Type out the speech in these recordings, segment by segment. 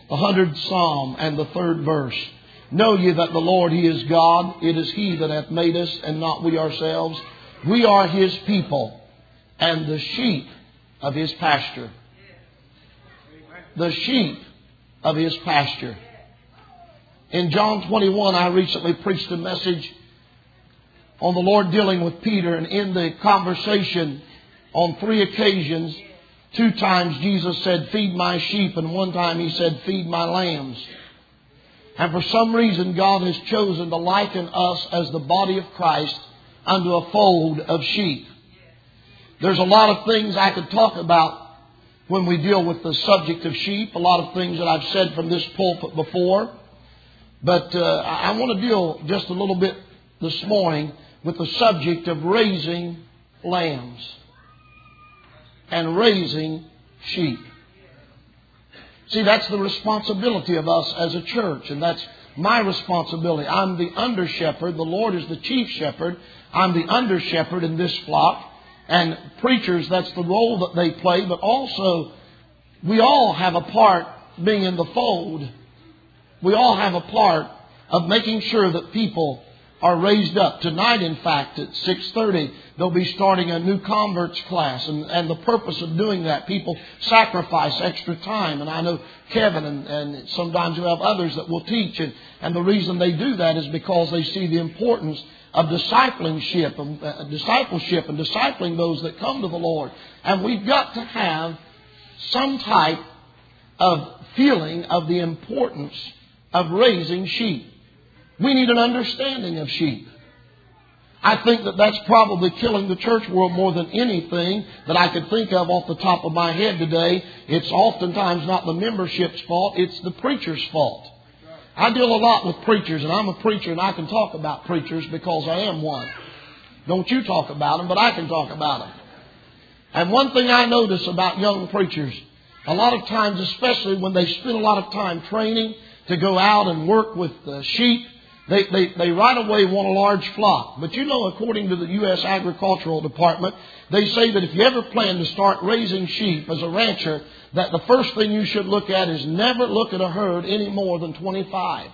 the 100th Psalm and the 3rd verse. Know ye that the Lord, He is God. It is He that hath made us, and not we ourselves. We are His people, and the sheep of His pasture. The sheep of His pasture. In John 21, I recently preached a message on the Lord dealing with Peter, and in the conversation on 3 occasions, 2 times Jesus said, feed my sheep, and 1 time He said, feed my lambs. And for some reason, God has chosen to liken us as the body of Christ unto a fold of sheep. There's a lot of things I could talk about when we deal with the subject of sheep, a lot of things that I've said from this pulpit before. But I want to deal just a little bit this morning with the subject of raising lambs and raising sheep. See, that's the responsibility of us as a church, and that's my responsibility. I'm the under shepherd. The Lord is the chief shepherd. I'm the under shepherd in this flock. And preachers, that's the role that they play. But also, we all have a part being in the fold. We all have a part of making sure that people are raised up. Tonight, in fact, at 6:30, they'll be starting a new converts class. And the purpose of doing that, people sacrifice extra time. And I know Kevin and sometimes you have others that will teach. And the reason they do that is because they see the importance of discipleship and discipling those that come to the Lord. And we've got to have some type of feeling of the importance of raising sheep. We need an understanding of sheep. I think that that's probably killing the church world more than anything that I could think of off the top of my head today. It's oftentimes not the membership's fault, it's the preacher's fault. I deal a lot with preachers, and I'm a preacher, and I can talk about preachers because I am one. Don't you talk about them, but I can talk about them. And one thing I notice about young preachers, a lot of times, especially when they spend a lot of time training to go out and work with sheep, they right away want a large flock. But you know, according to the U.S. Agricultural Department, they say that if you ever plan to start raising sheep as a rancher, that the first thing you should look at is never look at a herd any more than 25.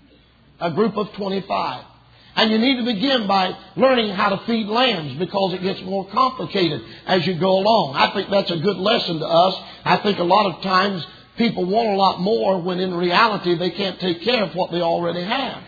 A group of 25. And you need to begin by learning how to feed lambs because it gets more complicated as you go along. I think that's a good lesson to us. I think a lot of times people want a lot more when in reality they can't take care of what they already have.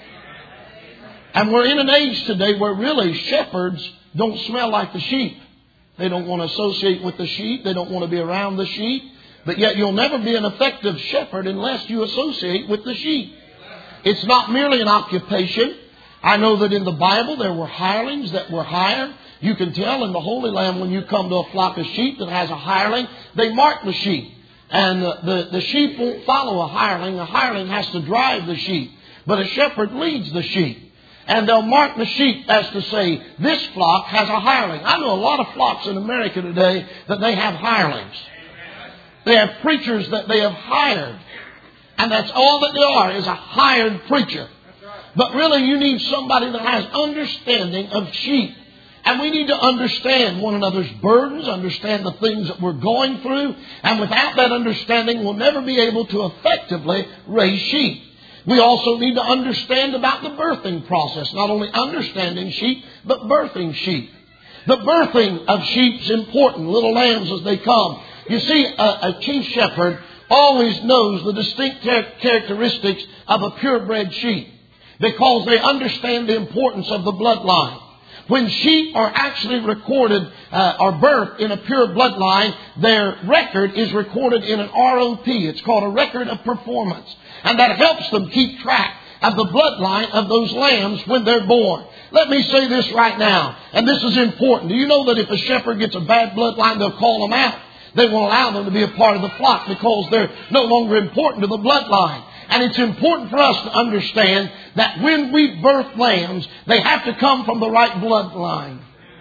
And we're in an age today where really shepherds don't smell like the sheep. They don't want to associate with the sheep. They don't want to be around the sheep. But yet you'll never be an effective shepherd unless you associate with the sheep. It's not merely an occupation. I know that in the Bible there were hirelings that were hired. You can tell in the Holy Land when you come to a flock of sheep that has a hireling, they mark the sheep. And the sheep won't follow a hireling. A hireling has to drive the sheep. But a shepherd leads the sheep. And they'll mark the sheep as to say, this flock has a hireling. I know a lot of flocks in America today that they have hirelings. They have preachers that they have hired. And that's all that they are, is a hired preacher. But really you need somebody that has understanding of sheep. And we need to understand one another's burdens, understand the things that we're going through. And without that understanding, we'll never be able to effectively raise sheep. We also need to understand about the birthing process. Not only understanding sheep, but birthing sheep. The birthing of sheep is important, little lambs as they come. You see, a chief shepherd always knows the distinct characteristics of a purebred sheep because they understand the importance of the bloodline. When sheep are actually recorded or birthed in a pure bloodline, their record is recorded in an ROP. It's called a record of performance. And that helps them keep track of the bloodline of those lambs when they're born. Let me say this right now, and this is important. Do you know that if a shepherd gets a bad bloodline, they'll call them out? They won't allow them to be a part of the flock because they're no longer important to the bloodline. And it's important for us to understand that when we birth lambs, they have to come from the right bloodline.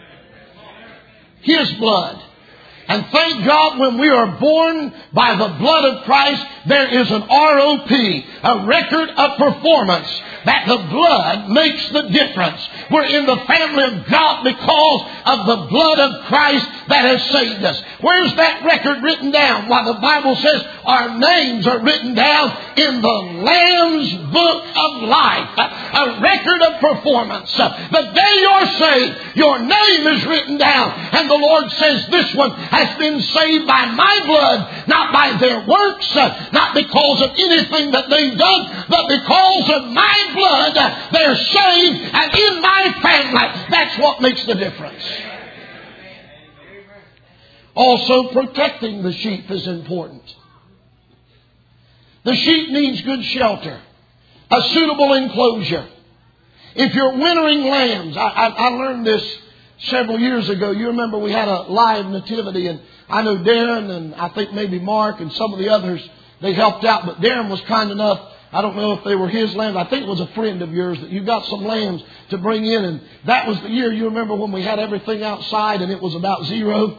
His blood. And thank God when we are born by the blood of Christ, there is an ROP, a record of performance, that the blood makes the difference. We're in the family of God because of the blood of Christ that has saved us. Where's that record written down? Why, the Bible says our names are written down in the Lamb's book of life. A record of performance. The day you're saved, your name is written down. And the Lord says this one has been saved by my blood, not by their works, not because of anything that they've done, but because of my blood, they're saved and in my family. That's what makes the difference. Also, protecting the sheep is important. The sheep needs good shelter, a suitable enclosure. If you're wintering lambs, I learned this several years ago. You remember we had a live nativity, and I know Darren and I think maybe Mark and some of the others, they helped out, but Darren was kind enough. I don't know if they were his lambs. I think it was a friend of yours that you got some lambs to bring in. And that was the year, you remember, when we had everything outside and it was about zero.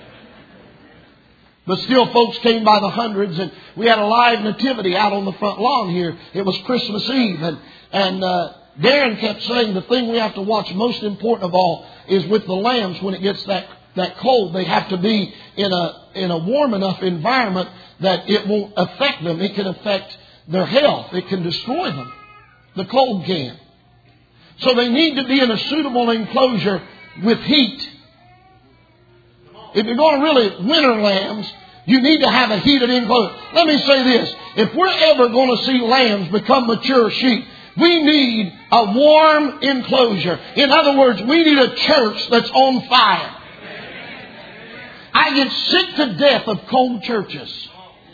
But still, folks came by the hundreds, and we had a live nativity out on the front lawn here. It was Christmas Eve, and Darren kept saying the thing we have to watch most important of all is with the lambs when it gets that cold. They have to be in a warm enough environment that it won't affect them. It can affect their health. It can destroy them. The cold can. So they need to be in a suitable enclosure with heat. If you're going to really winter lambs, you need to have a heated enclosure. Let me say this. If we're ever going to see lambs become mature sheep, we need a warm enclosure. In other words, we need a church that's on fire. I get sick to death of cold churches.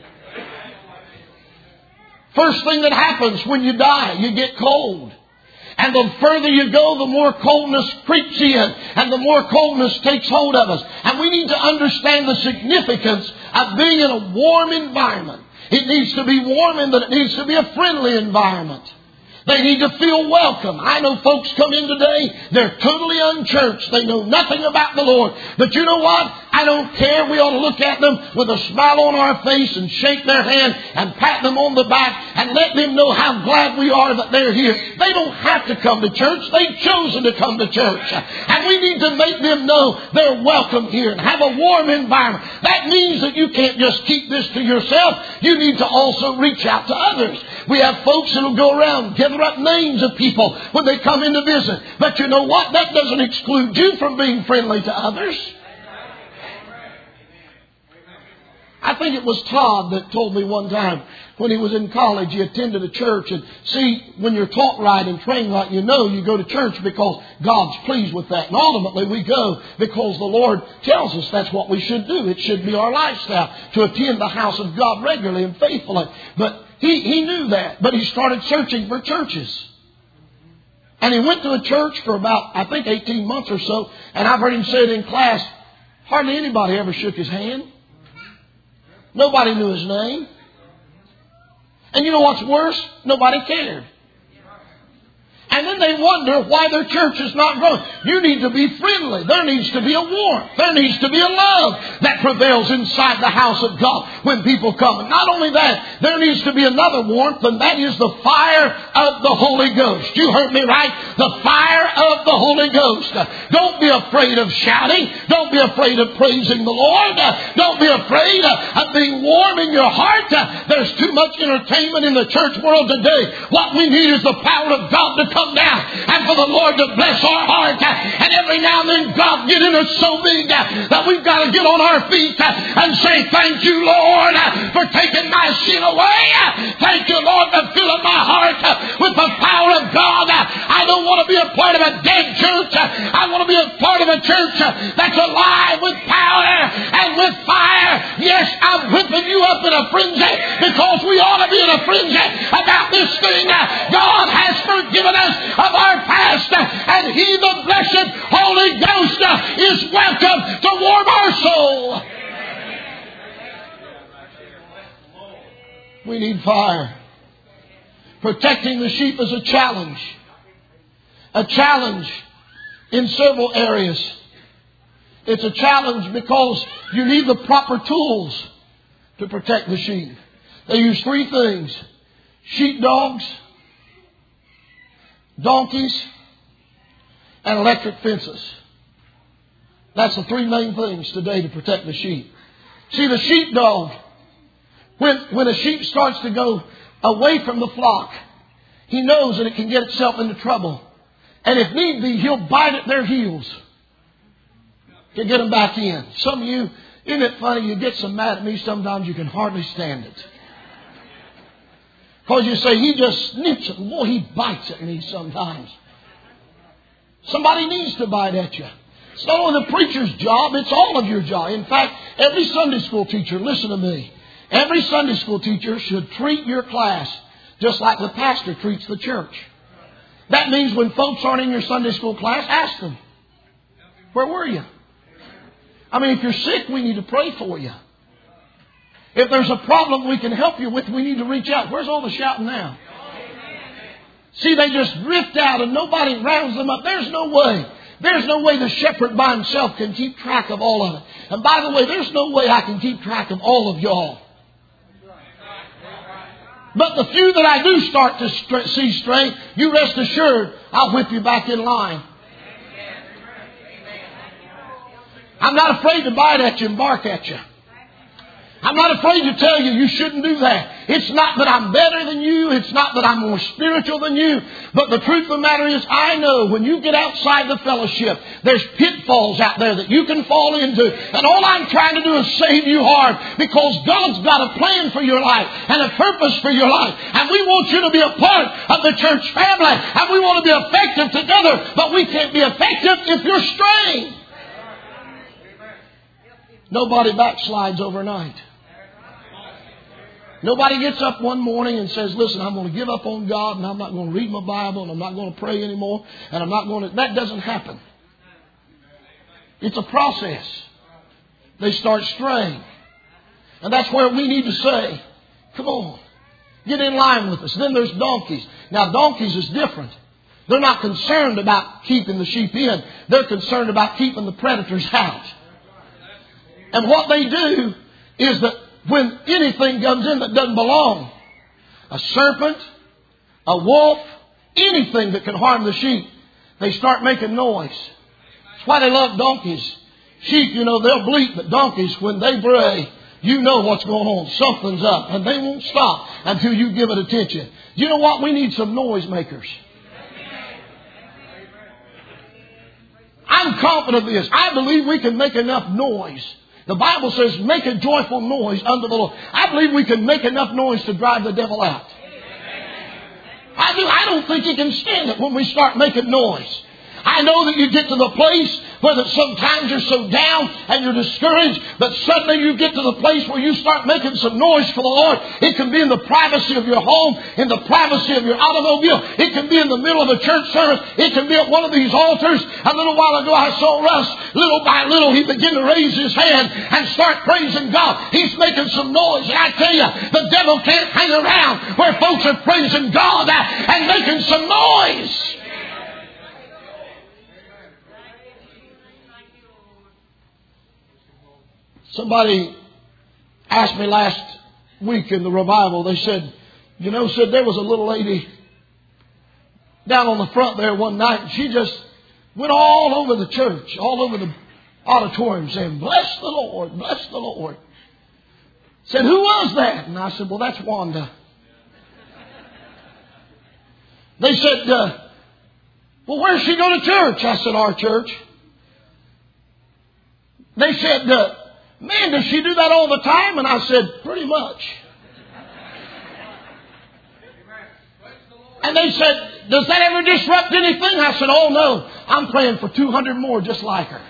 First thing that happens when you die, you get cold. And the further you go, the more coldness creeps in and the more coldness takes hold of us. And we need to understand the significance of being in a warm environment. It needs to be warm in that it needs to be a friendly environment. They need to feel welcome. I know folks come in today, they're totally unchurched. They know nothing about the Lord. But you know what? I don't care. We ought to look at them with a smile on our face and shake their hand and pat them on the back and let them know how glad we are that they're here. They don't have to come to church. They've chosen to come to church. And we need to make them know they're welcome here and have a warm environment. That means that you can't just keep this to yourself. You need to also reach out to others. We have folks that will go around, gather up names of people when they come in to visit. But you know what? That doesn't exclude you from being friendly to others. I think it was Todd that told me one time when he was in college, he attended a church. And see, when you're taught right and trained right, you know you go to church because God's pleased with that. And ultimately we go because the Lord tells us that's what we should do. It should be our lifestyle to attend the house of God regularly and faithfully. But he knew that. But he started searching for churches. And he went to a church for about, I think, 18 months or so. And I've heard him say it in class, hardly anybody ever shook his hand. Nobody knew his name. And you know what's worse? Nobody cared. And then they wonder why their church is not growing. You need to be friendly. There needs to be a warmth. There needs to be a love that prevails inside the house of God when people come. And not only that, there needs to be another warmth, and that is the fire of the Holy Ghost. You heard me right? The fire of the Holy Ghost. Don't be afraid of shouting. Don't be afraid of praising the Lord. Don't be afraid of being warm in your heart. There's too much entertainment in the church world today. What we need is the power of God to come down and for the Lord to bless our heart. And every now and then God get in us so big that we've got to get on our feet and say, thank you, Lord, for taking my sin away. Thank you, Lord, for filling my heart with the power of God. I don't want to be a part of a dead church. I want to be a part of a church that's alive with power and with fire. Yes, I'm whipping you up in a frenzy because we ought to be in a frenzy about this thing. God has forgiven us of our past, and He, the blessed Holy Ghost, is welcome to warm our soul. We need fire. Protecting the sheep is a challenge. A challenge in several areas. It's a challenge because you need the proper tools to protect the sheep. They use three things: sheepdogs, donkeys, and electric fences. That's the three main things today to protect the sheep. See, the sheepdog, when a sheep starts to go away from the flock, he knows that it can get itself into trouble. And if need be, he'll bite at their heels to get them back in. Some of you, isn't it funny, you get so mad at me sometimes you can hardly stand it. Because you say, he just snips it. Boy, he bites at me sometimes. Somebody needs to bite at you. It's not only the preacher's job, it's all of your job. In fact, every Sunday school teacher, listen to me, every Sunday school teacher should treat your class just like the pastor treats the church. That means when folks aren't in your Sunday school class, ask them, where were you? I mean, if you're sick, we need to pray for you. If there's a problem we can help you with, we need to reach out. Where's all the shouting now? See, they just drift out and nobody rounds them up. There's no way. There's no way the shepherd by himself can keep track of all of it. And by the way, there's no way I can keep track of all of y'all. But the few that I do start to see straight, you rest assured, I'll whip you back in line. I'm not afraid to bite at you and bark at you. I'm not afraid to tell you you shouldn't do that. It's not that I'm better than you. It's not that I'm more spiritual than you. But the truth of the matter is, I know when you get outside the fellowship, there's pitfalls out there that you can fall into. And all I'm trying to do is save you hard, because God's got a plan for your life and a purpose for your life. And we want you to be a part of the church family. And we want to be effective together. But we can't be effective if you're straying. Nobody backslides overnight. Nobody gets up one morning and says, listen, I'm going to give up on God, and I'm not going to read my Bible, and I'm not going to pray anymore, and I'm not going to... That doesn't happen. It's a process. They start straying. And that's where we need to say, come on, get in line with us. Then there's donkeys. Now, donkeys is different. They're not concerned about keeping the sheep in. They're concerned about keeping the predators out. And what they do is that when anything comes in that doesn't belong, a serpent, a wolf, anything that can harm the sheep, they start making noise. That's why they love donkeys. Sheep, you know, they'll bleat, but donkeys, when they bray, you know what's going on. Something's up. And they won't stop until you give it attention. You know what? We need some noise makers. I'm confident of this. I believe we can make enough noise. The Bible says, make a joyful noise unto the Lord. I believe we can make enough noise to drive the devil out. I don't think he can stand it when we start making noise. I know that you get to the place where that sometimes you're so down and you're discouraged, but suddenly you get to the place where you start making some noise for the Lord. It can be in the privacy of your home, in the privacy of your automobile. It can be in the middle of a church service. It can be at one of these altars. A little while ago I saw Russ, little by little, he began to raise his hand and start praising God. He's making some noise. And I tell you, the devil can't hang around where folks are praising God and making some noise. Somebody asked me last week in the revival, they said, there was a little lady down on the front there one night, and she just went all over the church, all over the auditorium saying, bless the Lord, bless the Lord. Said, who was that? And I said, well, that's Wanda. They said, well, where's she go to church? I said, our church. They said, man, does she do that all the time? And I said, pretty much. And they said, does that ever disrupt anything? I said, oh no, I'm praying for 200 more just like her.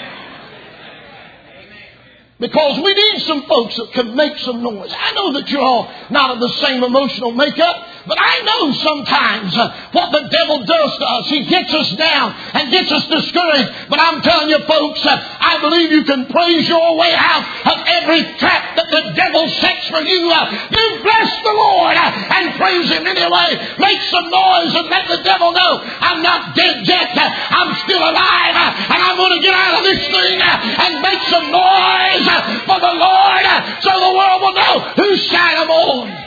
Because we need some folks that can make some noise. I know that you're all not of the same emotional makeup, but I know sometimes what the devil does to us. He gets us down and gets us discouraged. But I'm telling you folks, I believe you can praise your way out of every trap that the devil sets for you. You bless the Lord and praise Him anyway. Make some noise and let the devil know I'm not dead yet. I'm still alive and I'm going to get out of this thing and make some noise for the Lord so the world will know whose side I'm on.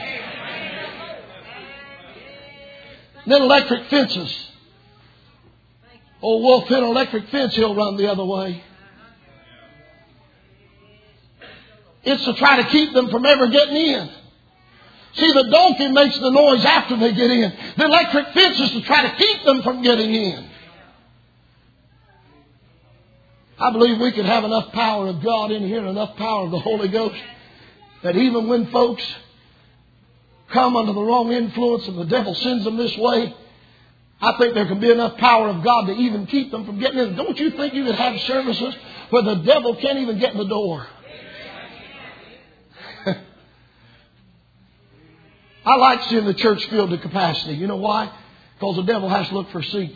Then electric fences. Old wolf hit an electric fence, he'll run the other way. It's to try to keep them from ever getting in. See, the donkey makes the noise after they get in. The electric fence is to try to keep them from getting in. I believe we could have enough power of God in here and enough power of the Holy Ghost that even when folks come under the wrong influence and the devil sends them this way, I think there can be enough power of God to even keep them from getting in. Don't you think you could have services where the devil can't even get in the door? I like seeing the church filled to capacity. You know why? Because the devil has to look for a seat.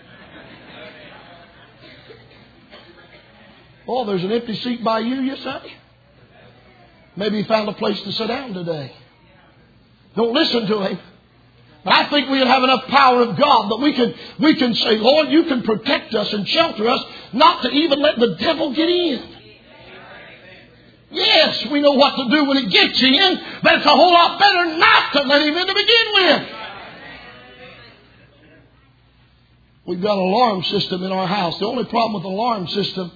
Oh, there's an empty seat by you, you say? Maybe he found a place to sit down today. Don't listen to him. But I think we'd have enough power of God that we can say, Lord, you can protect us and shelter us, not to even let the devil get in. Yes, we know what to do when it gets in, but it's a whole lot better not to let him in to begin with. We've got an alarm system in our house. The only problem with the alarm system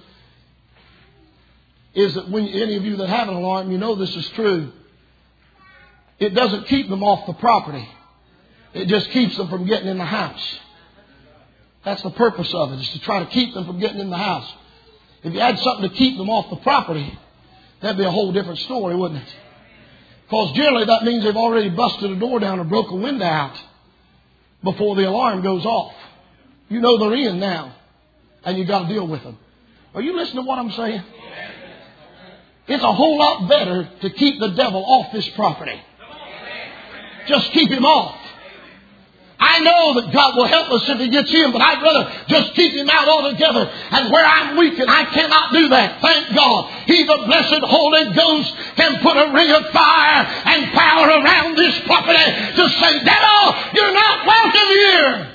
is that when any of you that have an alarm, you know this is true. It doesn't keep them off the property. It just keeps them from getting in the house. That's the purpose of it, is to try to keep them from getting in the house. If you had something to keep them off the property, that'd be a whole different story, wouldn't it? Because generally that means they've already busted a door down or broke a window out before the alarm goes off. You know they're in now, and you've got to deal with them. Are you listening to what I'm saying? It's a whole lot better to keep the devil off this property. Just keep him off. I know that God will help us if he gets in, but I'd rather just keep him out altogether. And where I'm weak and I cannot do that, thank God, he, the blessed Holy Ghost, can put a ring of fire and power around this property to say, devil, you're not welcome here.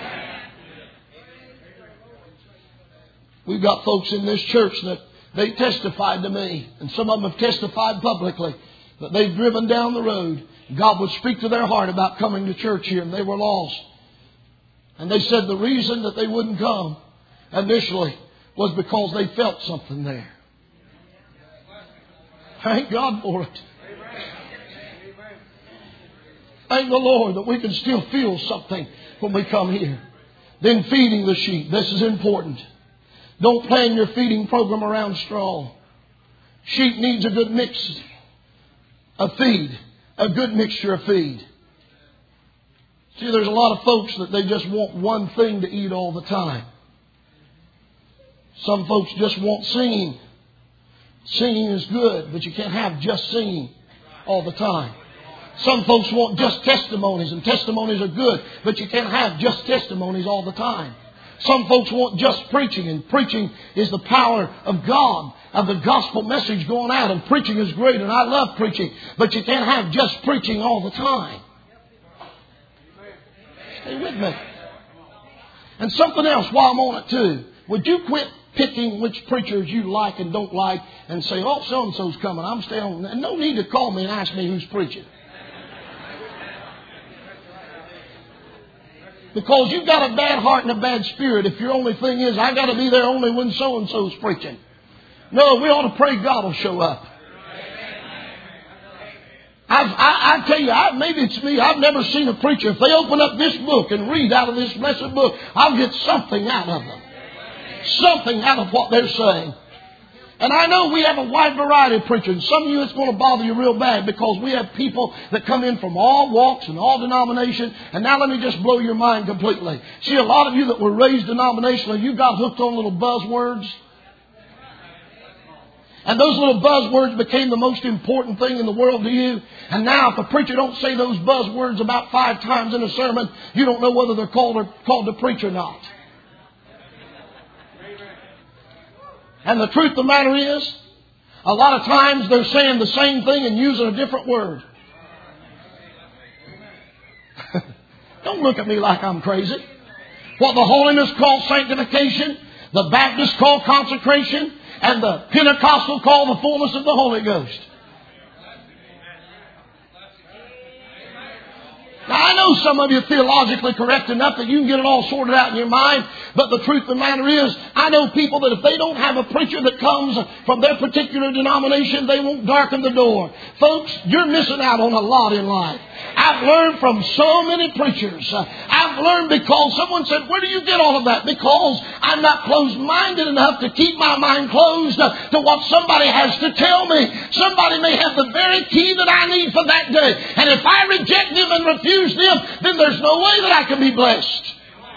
We've got folks in this church that they testified to me, and some of them have testified publicly, that they've driven down the road. God would speak to their heart about coming to church here, and they were lost. And they said the reason that they wouldn't come initially was because they felt something there. Thank God for it. Thank the Lord that we can still feel something when we come here. Then feeding the sheep. This is important. Don't plan your feeding program around straw. Sheep needs a good mix of feed. A good mixture of feed. See, there's a lot of folks that they just want one thing to eat all the time. Some folks just want singing. Singing is good, but you can't have just singing all the time. Some folks want just testimonies, and testimonies are good, but you can't have just testimonies all the time. Some folks want just preaching, and preaching is the power of God, of the gospel message going out, and preaching is great, and I love preaching, but you can't have just preaching all the time. Stay with me. And something else while I'm on it too. Would you quit picking which preachers you like and don't like and say, oh, so-and-so's coming, I'm staying on. And no need to call me and ask me who's preaching. Because you've got a bad heart and a bad spirit if your only thing is, I got to be there only when so-and-so's preaching. No, we ought to pray God will show up. I tell you, maybe it's me. I've never seen a preacher. If they open up this book and read out of this blessed book, I'll get something out of them. Something out of what they're saying. And I know we have a wide variety of preachers. Some of you, it's going to bother you real bad because we have people that come in from all walks and all denominations. And now let me just blow your mind completely. See, a lot of you that were raised denominationally, you got hooked on little buzzwords. And those little buzzwords became the most important thing in the world to you. And now if a preacher don't say those buzzwords about 5 times in a sermon, you don't know whether they're called to preach or not. And the truth of the matter is, a lot of times they're saying the same thing and using a different word. Don't look at me like I'm crazy. What the holiness called sanctification, the Baptist called consecration, and the Pentecostal called the fullness of the Holy Ghost. Now I know some of you are theologically correct enough that you can get it all sorted out in your mind. But the truth of the matter is, I know people that if they don't have a preacher that comes from their particular denomination, they won't darken the door. Folks, you're missing out on a lot in life. I've learned from so many preachers. I've learned because someone said, where do you get all of that? Because I'm not closed-minded enough to keep my mind closed to what somebody has to tell me. Somebody may have the very key that I need for that day. And if I reject them and refuse them, then there's no way that I can be blessed.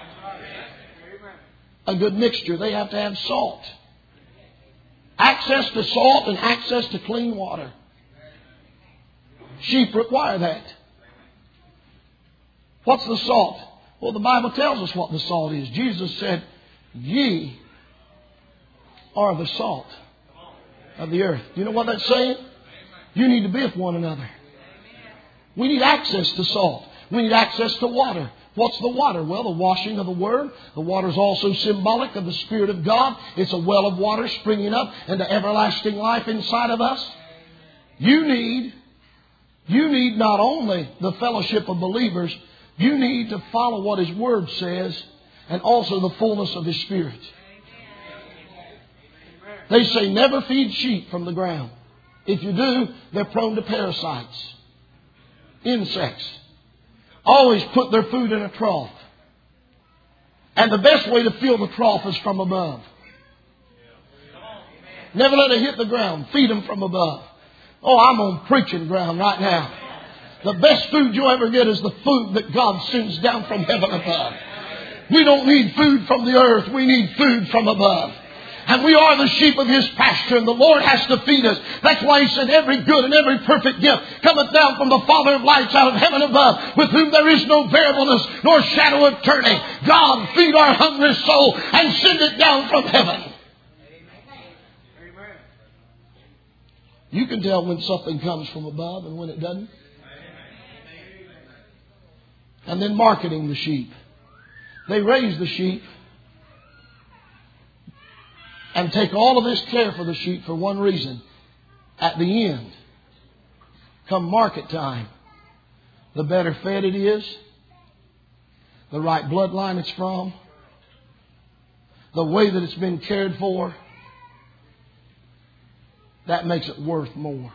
A good mixture. They have to have salt. Access to salt and access to clean water. Sheep require that. What's the salt? Well, the Bible tells us what the salt is. Jesus said, ye are the salt of the earth. Do you know what that's saying? You need to be with one another. We need access to salt. We need access to water. What's the water? Well, the washing of the Word. The water is also symbolic of the Spirit of God. It's a well of water springing up into everlasting life inside of us. You need not only the fellowship of believers, you need to follow what His Word says and also the fullness of His Spirit. They say never feed sheep from the ground. If you do, they're prone to parasites, insects. Always put their food in a trough. And the best way to fill the trough is from above. Never let it hit the ground. Feed them from above. Oh, I'm on preaching ground right now. The best food you'll ever get is the food that God sends down from heaven above. We don't need food from the earth. We need food from above. And we are the sheep of His pasture, and the Lord has to feed us. That's why He said, every good and every perfect gift cometh down from the Father of lights out of heaven above, with whom there is no variableness nor shadow of turning. God, feed our hungry soul and send it down from heaven. You can tell when something comes from above and when it doesn't. And then marketing the sheep. They raise the sheep and take all of this care for the sheep for one reason. At the end, come market time, the better fed it is, the right bloodline it's from, the way that it's been cared for, that makes it worth more.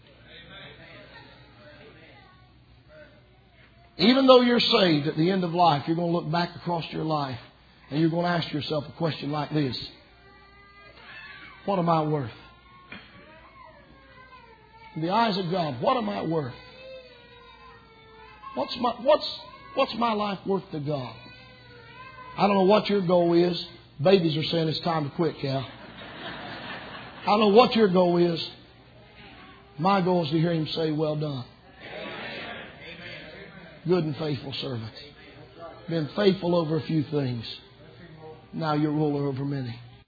Even though you're saved at the end of life, you're going to look back across your life and you're going to ask yourself a question like this. What am I worth? In the eyes of God, what am I worth? What's my life worth to God? I don't know what your goal is. Babies are saying it's time to quit, Cal. I don't know what your goal is. My goal is to hear Him say, well done. Good and faithful servant. Been faithful over a few things. Now you're ruler over many.